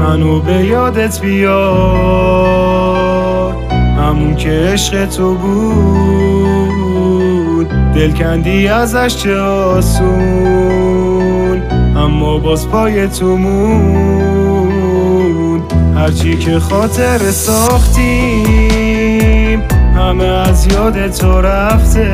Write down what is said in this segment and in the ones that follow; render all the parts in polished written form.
منو به یادت بیار، همون که عشق تو بود، دل کندی ازش چه آسون، اما باز پای تو موند. هرچی که خاطر ساختیم همه از یاد تو رفته،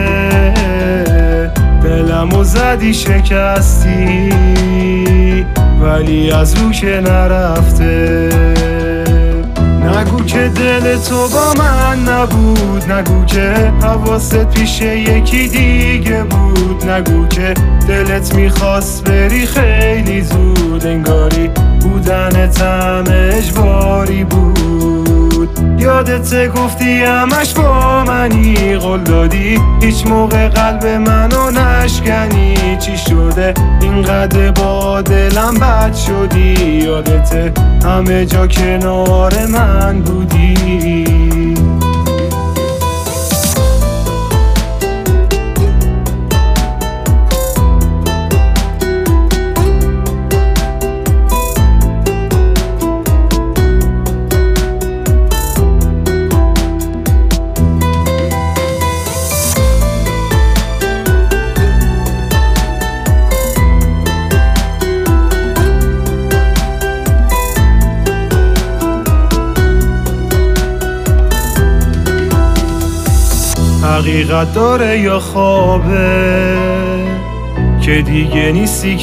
دلمو زدی شکستی ولی از رو که نرفته. نگو که دل تو با من نبود، نگو که حواست پیش یکی دیگه بود، نگو که دلت میخواست بری خیلی زود، انگاری بودنت هم اجباری بود. یادت گفتی همش با منی، قول دادی هیچ موقع قلب منو نشکنی. چی شده اینقدر با دلم بد شدی؟ یادت همه جا کنار من بودی. حقیقت داره یا خوابه که دیگه نیستی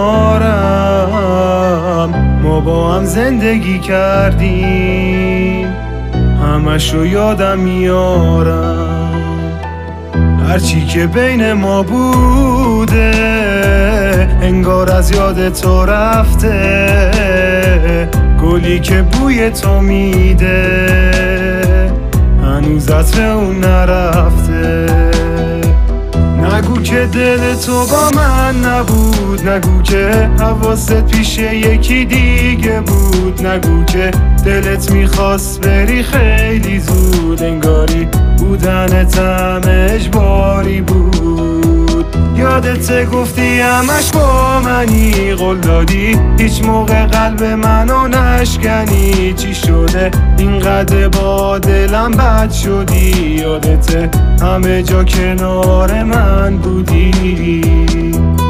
کنارم؟ ما با هم زندگی کردیم همشو یادم میارم، هرچی که بین ما بوده انگار از یاد تو رفته. گلی که بوی تو میده هنوز عطر اون نرفته. نگو که دل تو با من نبود، نگو که حواست پیش یکی دیگه بود، نگو که دلت میخواست بری خیلی زود، انگاری بودنت هم اجباری بود. یادت گفتی همش با منی، قول دادی هیچ موقع قلب منو نشکنی. چی شده اینقدر با دلم بد شدی؟ یادت همه جا کنار من بودی.